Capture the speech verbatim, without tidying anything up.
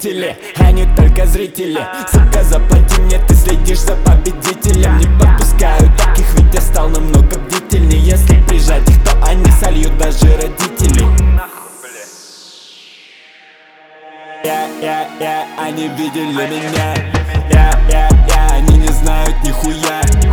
победители, они только зрители. Сука, заплати мне, ты следишь за победителем. Не подпускаю таких, ведь я стал намного бдительней. Если прижать их, то они сольют даже родителей. Я, я, я, они видели меня. Я, я, я, они не знают нихуя.